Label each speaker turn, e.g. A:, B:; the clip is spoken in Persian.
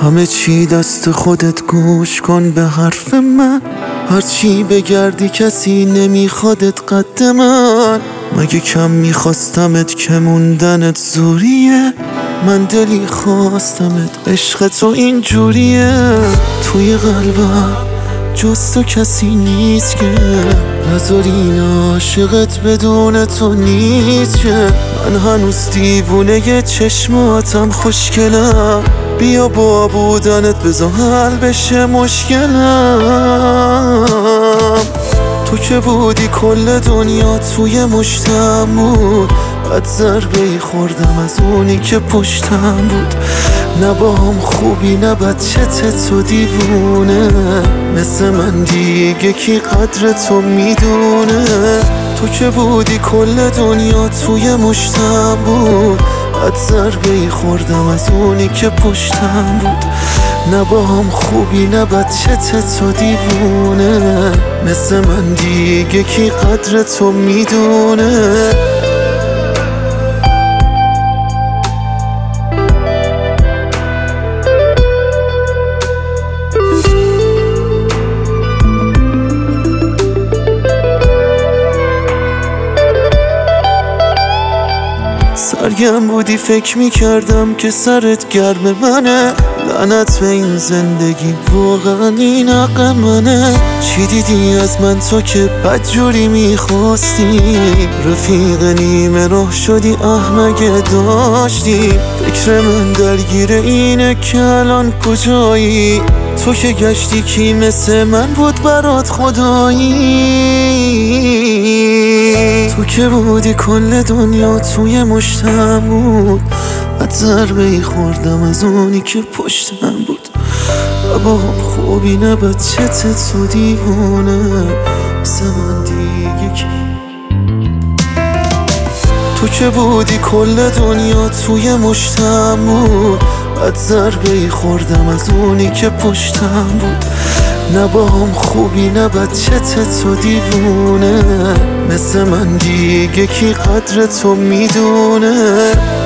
A: همه چی دست خودت، گوش کن به حرف من. هرچی بگردی کسی نمیخوادت قد من. مگه کم میخواستمت که موندنت زوریه؟ من دلی خواستمت، عشق تو اینجوریه. توی قلبم جز تو کسی نیست که نذار این عاشقت بدون تو نیست که. من هنوز دیوونه چشماتم خوشگلم، بیا با بودنت بذار حل بشه مشکلم. تو که بودی کل دنیا توی مشتم بود، بعد ضربه‌ای خوردم از اونی که پشتم بود. نه با هم خوبی نه بد، چت تو دیوونه. مثل من دیگه کی قدر تو میدونه؟ تو که بودی کل دنیا توی مشتم بود، بعد ضربه‌ای خوردم از اونی که پشتم بود. نه با هم خوبی نه بد، چت تو دیوونه. مثل من دیگه کی قدر تو میدونه؟ سرگرم بودی فکر میکردم که سرت گرم منه. لعنت به این زندگی، واقعا این حق منه. چی دیدی از من تو که بدجوری میخواستی؟ رفیق نیمه راه شدی احمقه داشتی. فکر من درگیر اینه که الان کجایی؟ تو که گشتی کی مثل من بود برات خدایی؟ تو که بودی کل دنیا توی مشتم بود، بعد ضربه‌ای خوردم از اونی که پشتم بود. و با هم خوبی نه بد، چت تو دیوونه. مثل من دیگه کی؟ تو که بودی کل دنیا توی مشتم بود، بعد ضربه‌ای خوردم از اونی که پشتم بود. نه با هم خوبی نه بد، چت تو دیوونه. مثل من دیگه کی قدر تو میدونه؟